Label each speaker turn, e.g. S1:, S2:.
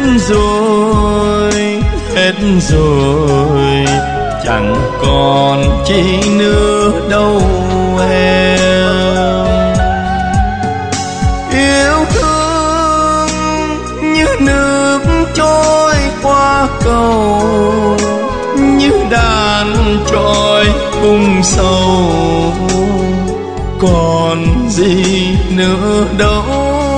S1: rồi, hết rồi, chẳng còn chi nữa đâu em. Yêu thương như nước trôi qua cầu, như đàn trôi cung sầu, còn gì nữa đâu